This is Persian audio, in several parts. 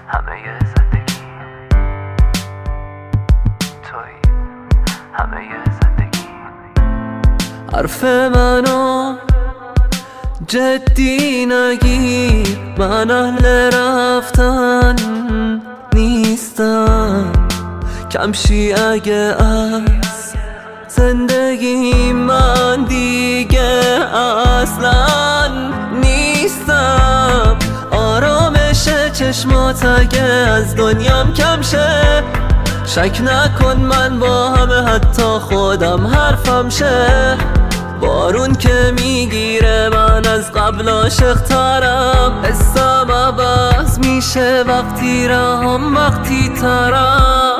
همه زندگی توی همه زندگی. حرف منو جدی نگیر، من اهل رفتن نیستم. کمشی اگه از زندگی من دیگه اصلا نیستم. آرامش چشمات اگه از دنیام کم شه، شک نکن من با همه حتی خودم حرفم شه. بارون که میگیره من از قبل عاشق ترم، حسم عوض میشه وقتی رهم وقتی ترم.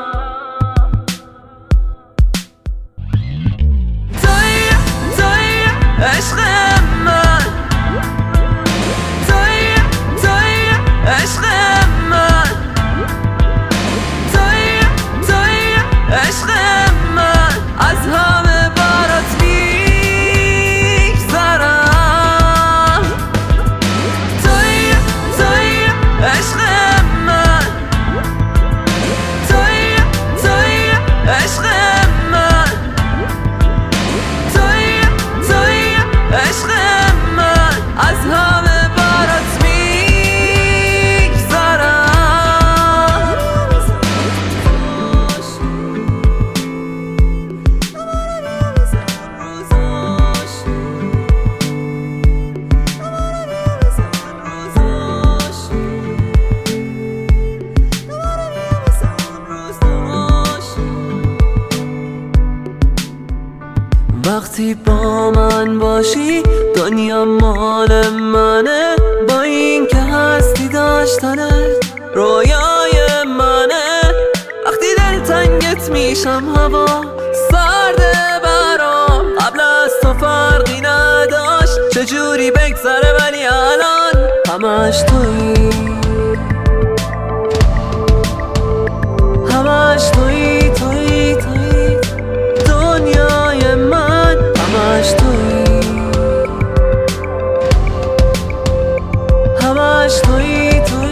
توی عشق من، توی عشق من، توی عشق من. از همه برات میگذرم. توی عشق من، توی عشق من، توی عشق من. از همه برات میگذرم. وقتی با من باشی دنیا مال منه، با این که هستی داشتنت رویای منه. وقتی دلتنگت میشم هوا سرده برام، قبل از تو فرقی نداشت چجوری بگذره ولی الان همش تویی، همش تویی، تویی تویی دنیای من. همش تویی، همش تویی، تویی